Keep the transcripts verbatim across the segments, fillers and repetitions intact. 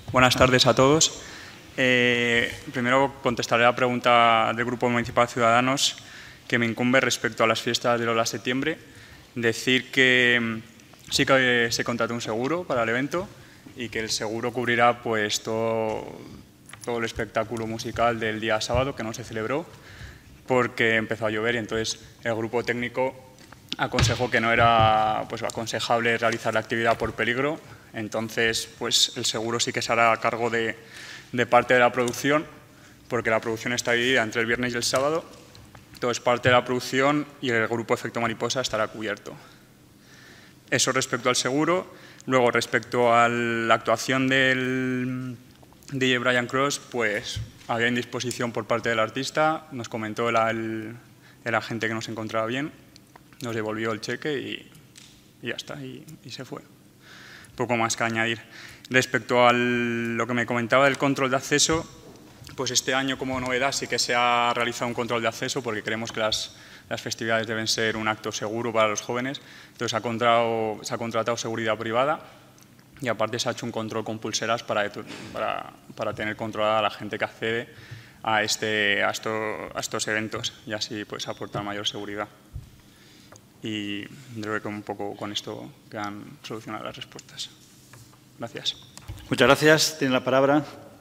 Buenas tardes a todos. Eh, primero contestaré la pregunta del Grupo Municipal Ciudadanos que me incumbe respecto a las fiestas del Ola Septiembre. Decir que sí que se contrató un seguro para el evento y que el seguro cubrirá pues, todo, todo el espectáculo musical del día sábado, que no se celebró porque empezó a llover y entonces el grupo técnico aconsejó que no era pues, aconsejable realizar la actividad por peligro. Entonces, pues el seguro sí que se hará a cargo de, de parte de la producción, porque la producción está dividida entre el viernes y el sábado. Entonces, parte de la producción y el grupo Efecto Mariposa estará cubierto. Eso respecto al seguro. Luego, respecto a la actuación del D J Brian Cross, pues había indisposición por parte del artista. Nos comentó el, el, el agente que nos encontraba bien, nos devolvió el cheque y, y ya está, y, y se fue. Poco más que añadir. Respecto a lo que me comentaba del control de acceso, pues este año como novedad sí que se ha realizado un control de acceso porque creemos que las, las festividades deben ser un acto seguro para los jóvenes. Entonces se ha, contratado, se ha contratado seguridad privada y aparte se ha hecho un control con pulseras para, para, para tener controlada a la gente que accede a, este, a, esto, a estos eventos y así pues aportar mayor seguridad. Y creo que un poco con esto quedan solucionadas las respuestas. Gracias. Muchas gracias. Tiene la palabra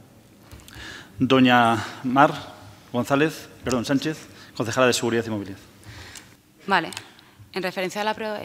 doña Mar González, perdón, Sánchez, concejala de Seguridad y Movilidad. Vale. En referencia a la,